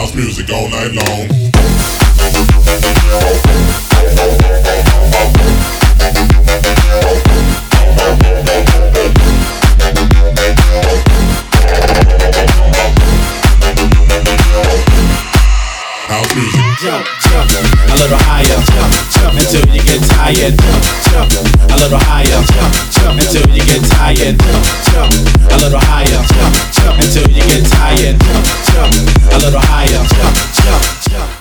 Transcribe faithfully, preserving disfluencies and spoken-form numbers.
House music all night long. House music. Jump, jump, a little higher. Jump, jump until you get tired. Jump, jump, a little higher. Jump, jump until you get tired. Jump, jump, a little higher. Jump, jump until you get tired. Jump, jump, a little higher. Jump, jump, jump.